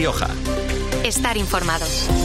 Rioja. Estar informado.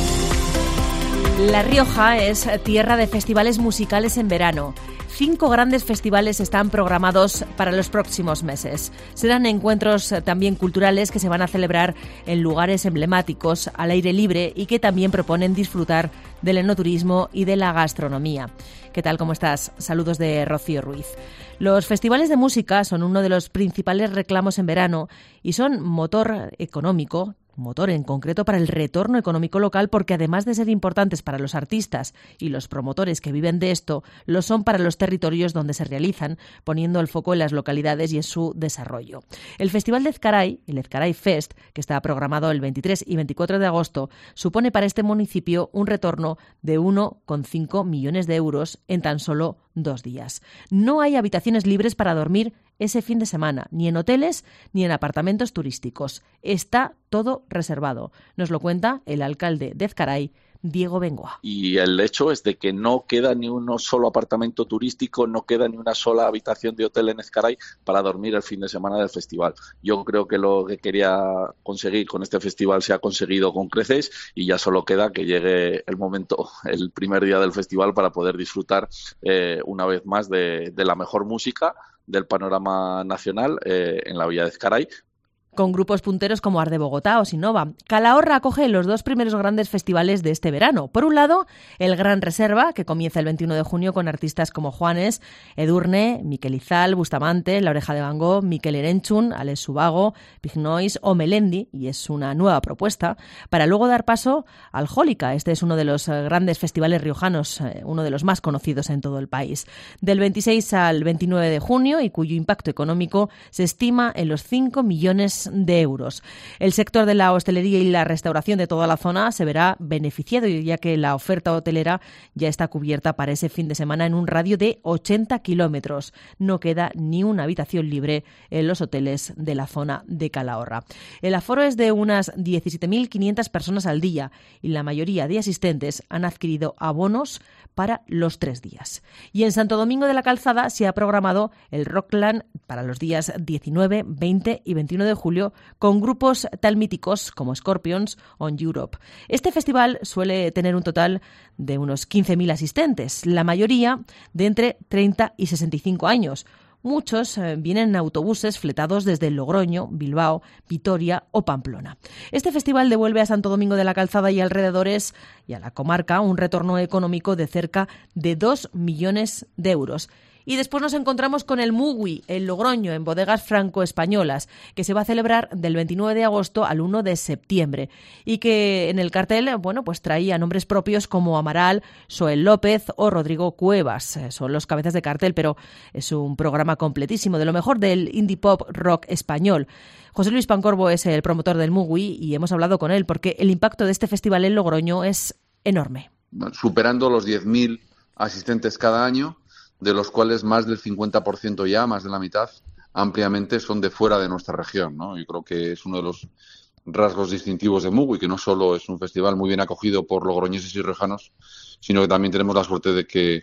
La Rioja es tierra de festivales musicales en verano. 5 grandes festivales están programados para los próximos meses. Serán encuentros también culturales que se van a celebrar en lugares emblemáticos, al aire libre, y que también proponen disfrutar del enoturismo y de la gastronomía. ¿Qué tal? ¿Cómo estás? Saludos de Rocío Ruiz. Los festivales de música son uno de los principales reclamos en verano y son motor económico, motor en concreto para el retorno económico local, porque además de ser importantes para los artistas y los promotores que viven de esto, lo son para los territorios donde se realizan, poniendo el foco en las localidades y en su desarrollo. El Festival de Ezcaray, el Ezcaray Fest, que está programado el 23 y 24 de agosto, supone para este municipio un retorno de 1,5 millones de euros en tan solo 2 días. No hay habitaciones libres para dormir ese fin de semana, ni en hoteles ni en apartamentos turísticos. Está todo reservado. Nos lo cuenta el alcalde de Ezcaray, Diego Bengoa. Y el hecho es de que no queda ni un solo apartamento turístico, no queda ni una sola habitación de hotel en Ezcaray para dormir el fin de semana del festival. Yo creo que lo que quería conseguir con este festival se ha conseguido con creces y ya solo queda que llegue el momento, el primer día del festival, para poder disfrutar una vez más de la mejor música del panorama nacional en la villa de Ezcaray, con grupos punteros como Arde Bogotá o Sinova. Calahorra acoge los 2 primeros grandes festivales de este verano. Por un lado, el Gran Reserva, que comienza el 21 de junio con artistas como Juanes, Edurne, Miquel Izal, Bustamante, La Oreja de Van Gogh, Miquel Erenchun, Alex Subago, Big Noise o Melendi, y es una nueva propuesta, para luego dar paso al Jólica. Este es uno de los grandes festivales riojanos, uno de los más conocidos en todo el país. Del 26 al 29 de junio, y cuyo impacto económico se estima en los 5 millones de euros. El sector de la hostelería y la restauración de toda la zona se verá beneficiado, ya que la oferta hotelera ya está cubierta para ese fin de semana en un radio de 80 kilómetros. No queda ni una habitación libre en los hoteles de la zona de Calahorra. El aforo es de unas 17.500 personas al día y la mayoría de asistentes han adquirido abonos para los 3 días. Y en Santo Domingo de la Calzada se ha programado el Rockland para los días 19, 20 y 21 de julio, con grupos tan míticos como Scorpions o On Europe. Este festival suele tener un total de unos 15.000 asistentes, la mayoría de entre 30 y 65 años. Muchos vienen en autobuses fletados desde Logroño, Bilbao, Vitoria o Pamplona. Este festival devuelve a Santo Domingo de la Calzada y alrededores y a la comarca un retorno económico de cerca de 2 millones de euros. Y después nos encontramos con el Mugui, en Logroño, en bodegas franco-españolas, que se va a celebrar del 29 de agosto al 1 de septiembre. Y que en el cartel, pues traía nombres propios como Amaral, Soel López o Rodrigo Cuevas. Son los cabezas de cartel, pero es un programa completísimo de lo mejor del indie pop rock español. José Luis Pancorbo es el promotor del Mugui y hemos hablado con él porque el impacto de este festival en Logroño es enorme. Superando los 10.000 asistentes cada año, de los cuales más del 50% ya, más de la mitad, ampliamente son de fuera de nuestra región, ¿no? Yo creo que es uno de los rasgos distintivos de Mugui, que no solo es un festival muy bien acogido por logroñeses y riojanos, sino que también tenemos la suerte de que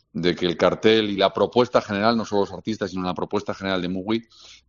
el cartel y la propuesta general, no solo los artistas, sino la propuesta general de Mugui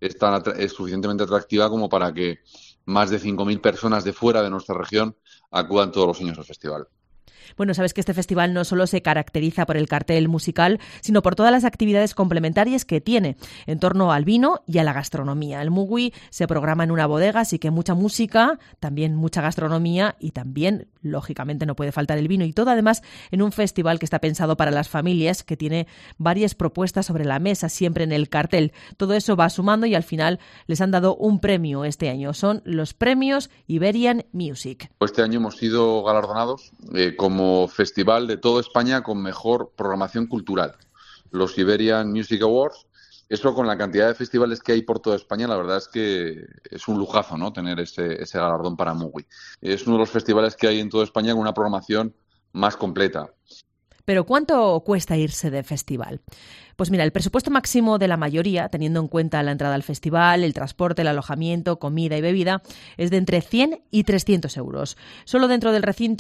es suficientemente atractiva como para que más de 5.000 personas de fuera de nuestra región acudan todos los años al festival. Bueno, sabes que este festival no solo se caracteriza por el cartel musical, sino por todas las actividades complementarias que tiene en torno al vino y a la gastronomía. El Mugui se programa en una bodega, así que mucha música, también mucha gastronomía y también, lógicamente, no puede faltar el vino. Y todo, además, en un festival que está pensado para las familias, que tiene varias propuestas sobre la mesa, siempre en el cartel. Todo eso va sumando y al final les han dado un premio este año. Son los premios Iberian Music. Este año hemos sido galardonados como festival de toda España con mejor programación cultural, los Iberian Music Awards. Eso, con la cantidad de festivales que hay por toda España, la verdad es que es un lujazo, ¿no?, tener ese galardón para Mugui. Es uno de los festivales que hay en toda España con una programación más completa. Pero ¿cuánto cuesta irse de festival? Pues mira, el presupuesto máximo de la mayoría, teniendo en cuenta la entrada al festival, el transporte, el alojamiento, comida y bebida, es de entre 100 y 300 euros. Solo dentro del recinto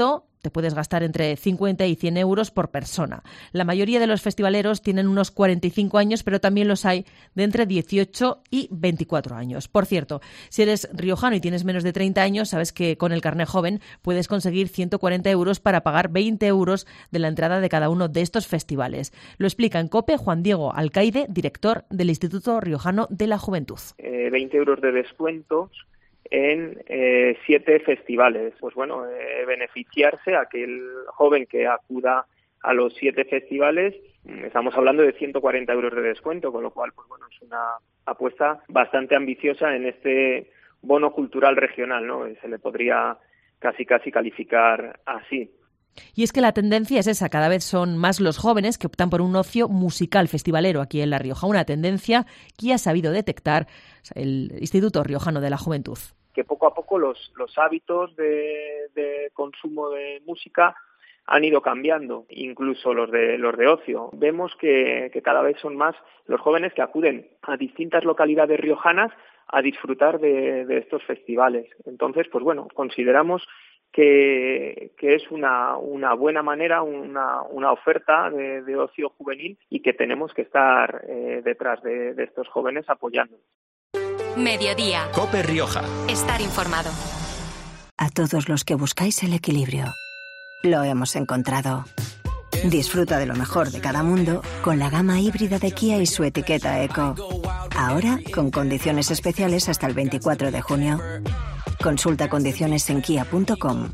te puedes gastar entre 50 y 100 euros por persona. La mayoría de los festivaleros tienen unos 45 años, pero también los hay de entre 18 y 24 años. Por cierto, si eres riojano y tienes menos de 30 años, sabes que con el carné joven puedes conseguir 140 euros para pagar 20 euros de la entrada de cada uno de estos festivales. Lo explica en COPE Juan Diego Alcaide, director del Instituto Riojano de la Juventud. 20 euros de descuentos en 7 festivales. Pues bueno, beneficiarse a aquel joven que acuda a los 7 festivales. Estamos hablando de 140 euros de descuento, con lo cual, pues bueno, es una apuesta bastante ambiciosa en este bono cultural regional, ¿no? Se le podría casi calificar así. Y es que la tendencia es esa, cada vez son más los jóvenes que optan por un ocio musical festivalero aquí en La Rioja, una tendencia que ha sabido detectar el Instituto Riojano de la Juventud. Que poco a poco los hábitos de consumo de música han ido cambiando, incluso los de ocio. Vemos que cada vez son más los jóvenes que acuden a distintas localidades riojanas a disfrutar de estos festivales. Entonces, pues bueno, consideramos que es una buena manera, una oferta de ocio juvenil y que tenemos que estar detrás de estos jóvenes apoyando. Mediodía. COPE Rioja. Estar informado. A todos los que buscáis el equilibrio, lo hemos encontrado. Disfruta de lo mejor de cada mundo con la gama híbrida de Kia y su etiqueta Eco. Ahora con condiciones especiales hasta el 24 de junio. Consulta condiciones en kia.com.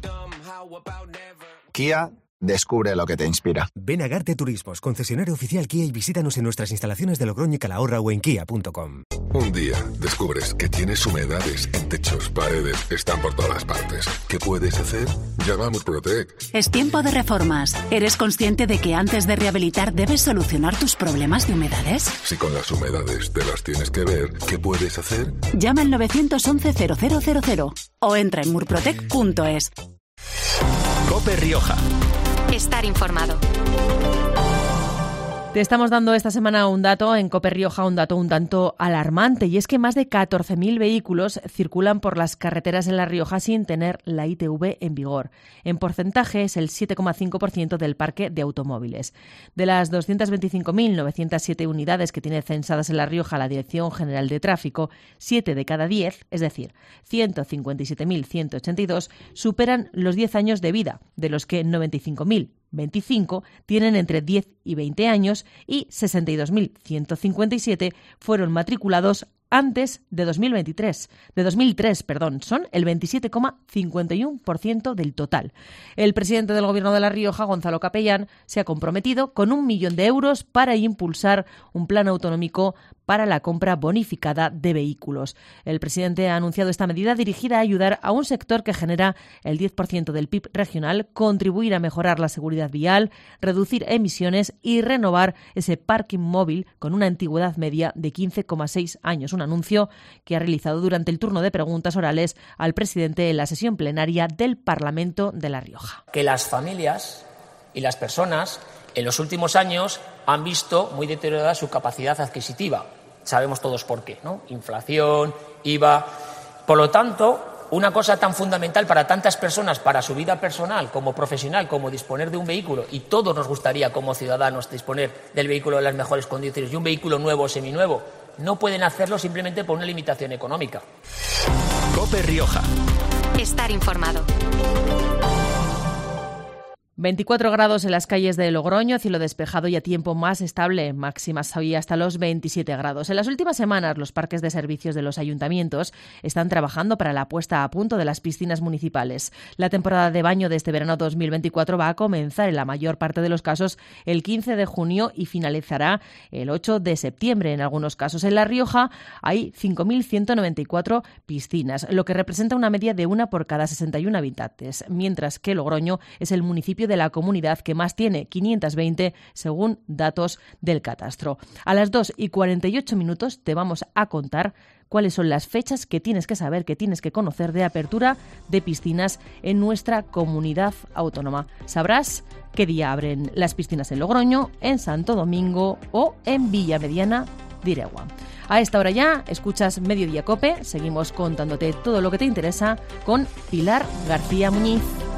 Kia, descubre lo que te inspira. Ven a Garte Turismos, concesionario oficial Kia, y visítanos en nuestras instalaciones de Logroño y Calahorra o en kia.com. Un día descubres que tienes humedades en techos, paredes, están por todas partes. ¿Qué puedes hacer? Llama a Murprotec. Es tiempo de reformas. ¿Eres consciente de que antes de rehabilitar debes solucionar tus problemas de humedades? Si con las humedades te las tienes que ver, ¿qué puedes hacer? Llama al 911-0000 o entra en murprotec.es. COPE Rioja. Estar informado. Te estamos dando esta semana un dato en COPE Rioja, un dato un tanto alarmante, y es que más de 14.000 vehículos circulan por las carreteras en La Rioja sin tener la ITV en vigor. En porcentaje es el 7,5% del parque de automóviles. De las 225.907 unidades que tiene censadas en La Rioja la Dirección General de Tráfico, 7 de cada 10, es decir, 157.182, superan los 10 años de vida, de los que 95.025 tienen entre 10 y 20 años y 62.157 fueron matriculados antes de 2003, son el 27,51% del total. El presidente del Gobierno de La Rioja, Gonzalo Capellán, se ha comprometido con 1 millón de euros para impulsar un plan autonómico para la compra bonificada de vehículos. El presidente ha anunciado esta medida dirigida a ayudar a un sector que genera el 10% del PIB regional, contribuir a mejorar la seguridad vial, reducir emisiones y renovar ese parking móvil con una antigüedad media de 15,6 años. Un anuncio que ha realizado durante el turno de preguntas orales al presidente en la sesión plenaria del Parlamento de La Rioja. Que las familias y las personas en los últimos años han visto muy deteriorada su capacidad adquisitiva. Sabemos todos por qué, ¿no? Inflación, IVA. Por lo tanto, una cosa tan fundamental para tantas personas, para su vida personal como profesional, como disponer de un vehículo, y todos nos gustaría como ciudadanos disponer del vehículo en las mejores condiciones y un vehículo nuevo o seminuevo, no pueden hacerlo simplemente por una limitación económica. COPE Rioja. Estar informado. 24 grados en las calles de Logroño, cielo despejado y a tiempo más estable, máximas hoy hasta los 27 grados. En las últimas semanas, los parques de servicios de los ayuntamientos están trabajando para la puesta a punto de las piscinas municipales. La temporada de baño de este verano 2024 va a comenzar en la mayor parte de los casos el 15 de junio y finalizará el 8 de septiembre. En algunos casos en La Rioja hay 5.194 piscinas, lo que representa una media de una por cada 61 habitantes, mientras que Logroño es el municipio de la comunidad que más tiene, 520, según datos del catastro. A las 2:48 te vamos a contar cuáles son las fechas que tienes que saber, que tienes que conocer de apertura de piscinas en nuestra comunidad autónoma. Sabrás qué día abren las piscinas en Logroño, en Santo Domingo o en Villamediana de Iregua. A esta hora ya escuchas Mediodía COPE. Seguimos contándote todo lo que te interesa con Pilar García Muñiz.